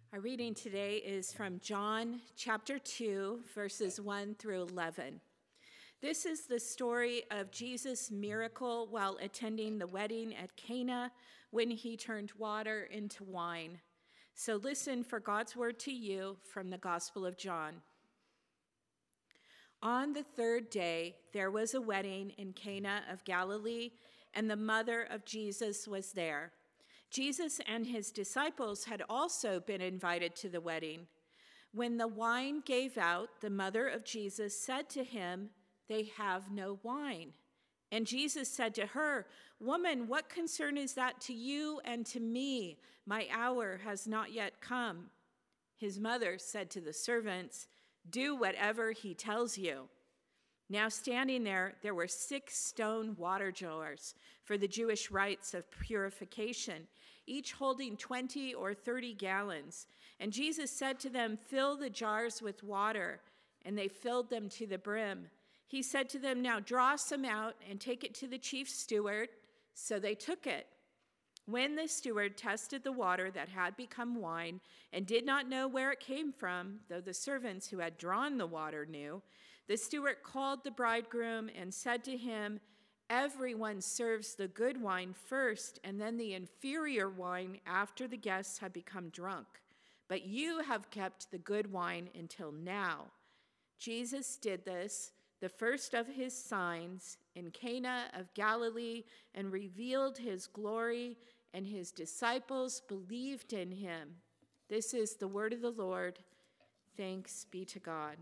Our reading today is from John chapter 2, verses 1 through 11. This is the story of Jesus' miracle while attending the wedding at Cana when he turned water into wine. So listen for God's word to you from the Gospel of John. On the third day, there was a wedding in Cana of Galilee, and the mother of Jesus was there. Jesus and his disciples had also been invited to the wedding. When the wine gave out, the mother of Jesus said to him, "They have no wine." And Jesus said to her, "Woman, what concern is that to you and to me? My hour has not yet come." His mother said to the servants, "Do whatever he tells you." Now standing there were 6 stone water jars for the Jewish rites of purification, each holding 20 or 30 gallons. And Jesus said to them, "Fill the jars with water." And they filled them to the brim. He said to them, "Now draw some out and take it to the chief steward." So they took it. When the steward tested the water that had become wine and did not know where it came from, though the servants who had drawn the water knew, the steward called the bridegroom and said to him, "Everyone serves the good wine first and then the inferior wine after the guests have become drunk. But you have kept the good wine until now." Jesus did this, the first of his signs, in Cana of Galilee, and revealed his glory, and his disciples believed in him. This is the word of the Lord. Thanks be to God.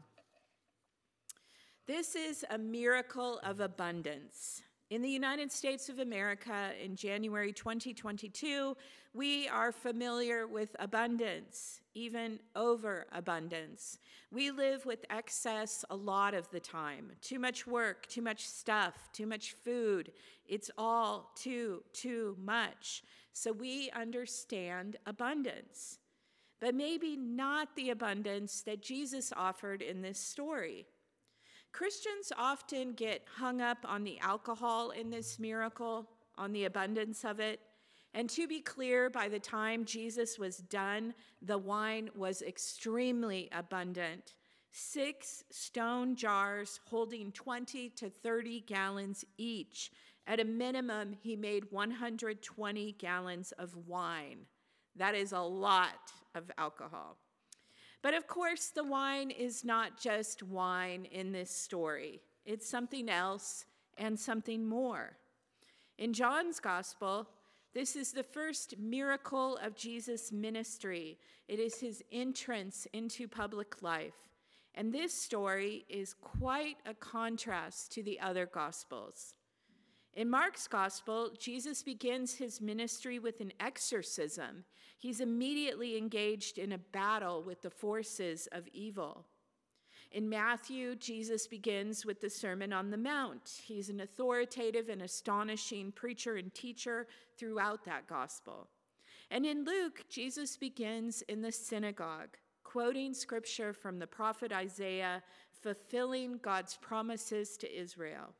This is a miracle of abundance. In the United States of America in January 2022, we are familiar with abundance, even overabundance. We live with excess a lot of the time. Too much work, too much stuff, too much food. It's all too much. So we understand abundance, but maybe not the abundance that Jesus offered in this story. Christians often get hung up on the alcohol in this miracle, on the abundance of it. And to be clear, by the time Jesus was done, the wine was extremely abundant. 6 stone jars holding 20 to 30 gallons each. At a minimum, he made 120 gallons of wine. That is a lot of alcohol. But of course, the wine is not just wine in this story. It's something else and something more. In John's gospel, this is the first miracle of Jesus' ministry. It is his entrance into public life. And this story is quite a contrast to the other gospels. In Mark's gospel, Jesus begins his ministry with an exorcism. He's immediately engaged in a battle with the forces of evil. In Matthew, Jesus begins with the Sermon on the Mount. He's an authoritative and astonishing preacher and teacher throughout that gospel. And in Luke, Jesus begins in the synagogue, quoting scripture from the prophet Isaiah, fulfilling God's promises to Israel.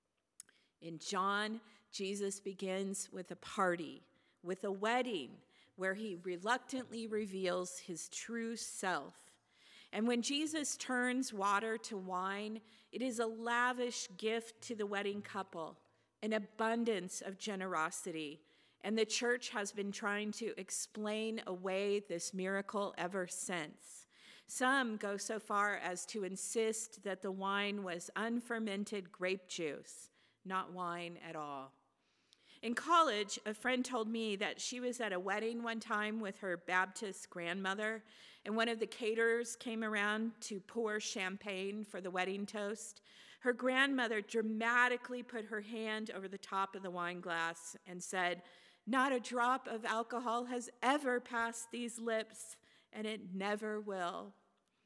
In John, Jesus begins with a party, with a wedding, where he reluctantly reveals his true self. And when Jesus turns water to wine, it is a lavish gift to the wedding couple, an abundance of generosity. And the church has been trying to explain away this miracle ever since. Some go so far as to insist that the wine was unfermented grape juice, not wine at all. In college, a friend told me that she was at a wedding one time with her Baptist grandmother, and one of the caterers came around to pour champagne for the wedding toast. Her grandmother dramatically put her hand over the top of the wine glass and said, "Not a drop of alcohol has ever passed these lips, and it never will."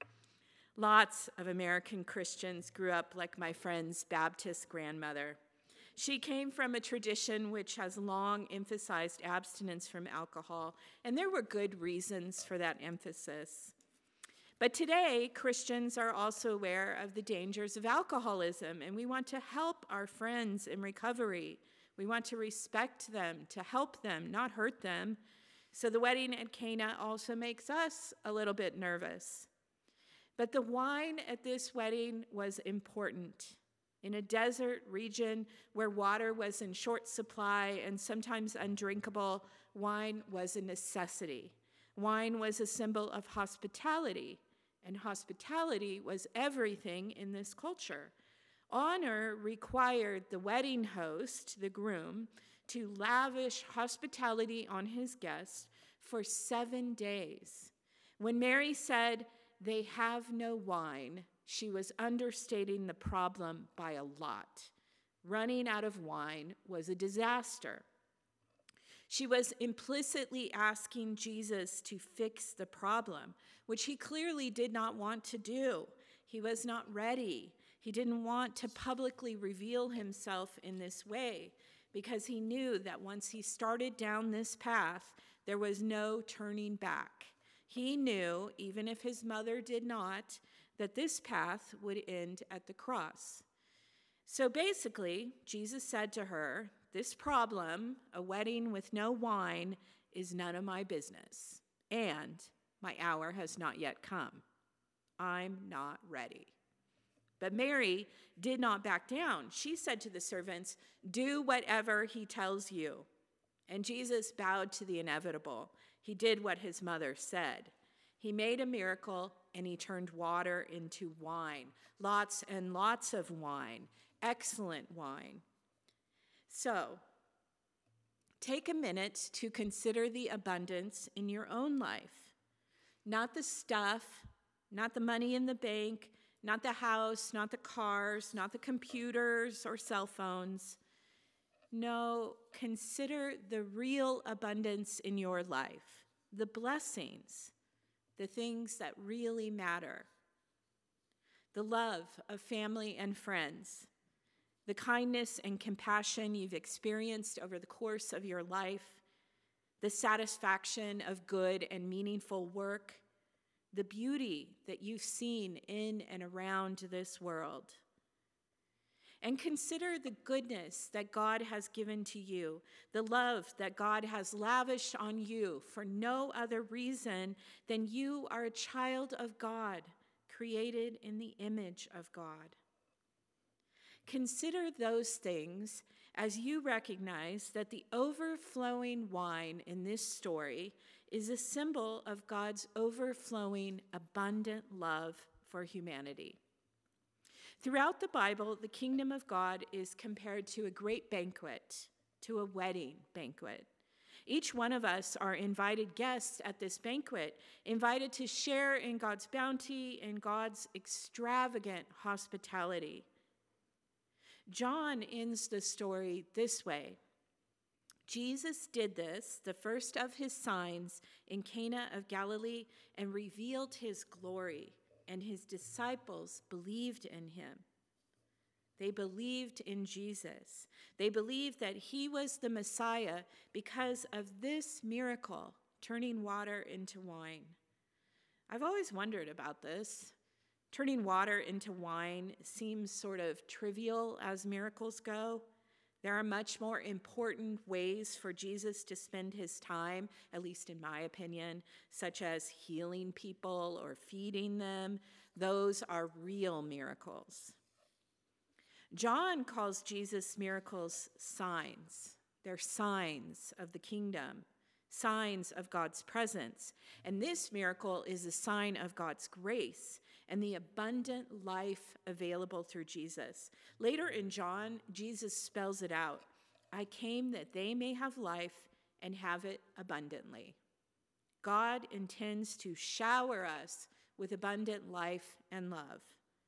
Lots of American Christians grew up like my friend's Baptist grandmother. She came from a tradition which has long emphasized abstinence from alcohol, and there were good reasons for that emphasis. But today, Christians are also aware of the dangers of alcoholism, and we want to help our friends in recovery. We want to respect them, to help them, not hurt them. So the wedding at Cana also makes us a little bit nervous. But the wine at this wedding was important. In a desert region where water was in short supply and sometimes undrinkable, wine was a necessity. Wine was a symbol of hospitality, and hospitality was everything in this culture. Honor required the wedding host, the groom, to lavish hospitality on his guests for 7 days. When Mary said, "They have no wine," she was understating the problem by a lot. Running out of wine was a disaster. She was implicitly asking Jesus to fix the problem, which he clearly did not want to do. He was not ready. He didn't want to publicly reveal himself in this way because he knew that once he started down this path, there was no turning back. He knew, even if his mother did not, that this path would end at the cross. So basically, Jesus said to her, "This problem, a wedding with no wine, is none of my business, and my hour has not yet come. I'm not ready." But Mary did not back down. She said to the servants, "Do whatever he tells you." And Jesus bowed to the inevitable. He did what his mother said. He made a miracle, and he turned water into wine. Lots and lots of wine. Excellent wine. So, take a minute to consider the abundance in your own life. Not the stuff, not the money in the bank, not the house, not the cars, not the computers or cell phones. No, consider the real abundance in your life, the blessings, the things that really matter. The love of family and friends, the kindness and compassion you've experienced over the course of your life, the satisfaction of good and meaningful work, the beauty that you've seen in and around this world. And consider the goodness that God has given to you, the love that God has lavished on you for no other reason than you are a child of God, created in the image of God. Consider those things as you recognize that the overflowing wine in this story is a symbol of God's overflowing, abundant love for humanity. Throughout the Bible, the kingdom of God is compared to a great banquet, to a wedding banquet. Each one of us are invited guests at this banquet, invited to share in God's bounty and God's extravagant hospitality. John ends the story this way. Jesus did this, the first of his signs, in Cana of Galilee, and revealed his glory, and his disciples believed in him. They believed in Jesus. They believed that he was the Messiah because of this miracle, turning water into wine. I've always wondered about this. Turning water into wine seems sort of trivial as miracles go. There are much more important ways for Jesus to spend his time, at least in my opinion, such as healing people or feeding them. Those are real miracles. John calls Jesus' miracles signs. They're signs of the kingdom, signs of God's presence. And this miracle is a sign of God's grace and the abundant life available through Jesus. Later in John, Jesus spells it out. "I came that they may have life and have it abundantly." God intends to shower us with abundant life and love.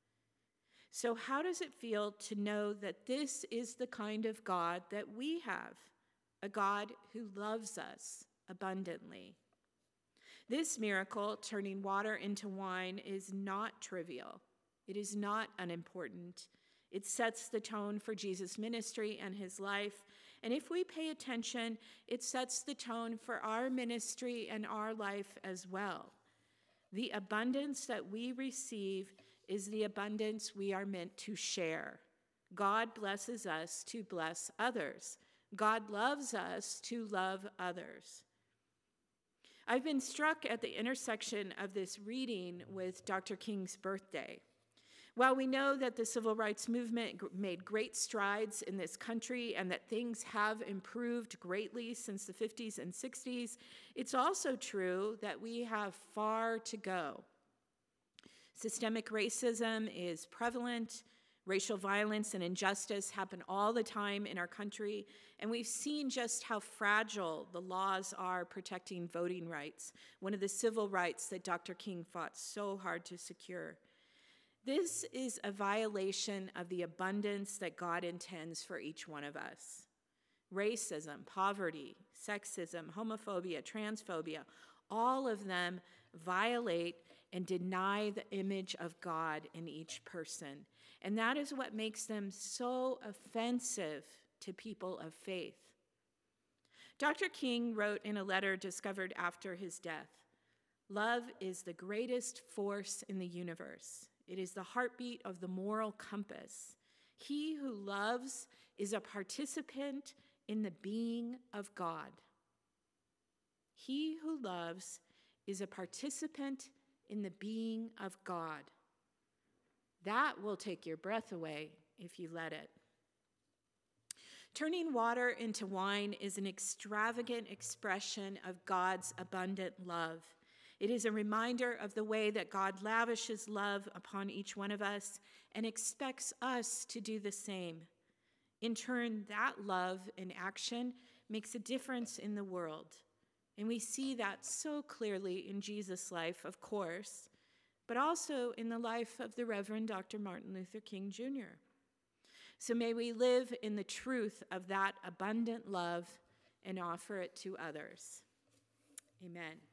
So how does it feel to know that this is the kind of God that we have, a God who loves us abundantly? This miracle, turning water into wine, is not trivial. It is not unimportant. It sets the tone for Jesus' ministry and his life. And if we pay attention, it sets the tone for our ministry and our life as well. The abundance that we receive is the abundance we are meant to share. God blesses us to bless others. God loves us to love others. I've been struck at the intersection of this reading with Dr. King's birthday. While we know that the civil rights movement made great strides in this country and that things have improved greatly since the 50s and 60s, it's also true that we have far to go. Systemic racism is prevalent. Racial violence and injustice happen all the time in our country, and we've seen just how fragile the laws are protecting voting rights, one of the civil rights that Dr. King fought so hard to secure. This is a violation of the abundance that God intends for each one of us. Racism, poverty, sexism, homophobia, transphobia, all of them violate and deny the image of God in each person. And that is what makes them so offensive to people of faith. Dr. King wrote in a letter discovered after his death, "Love is the greatest force in the universe. It is the heartbeat of the moral compass. He who loves is a participant in the being of God." He who loves is a participant in the being of God. That will take your breath away if you let it. Turning water into wine is an extravagant expression of God's abundant love. It is a reminder of the way that God lavishes love upon each one of us and expects us to do the same. In turn, that love in action makes a difference in the world. And we see that so clearly in Jesus' life, of course, but also in the life of the Reverend Dr. Martin Luther King Jr. So may we live in the truth of that abundant love and offer it to others. Amen.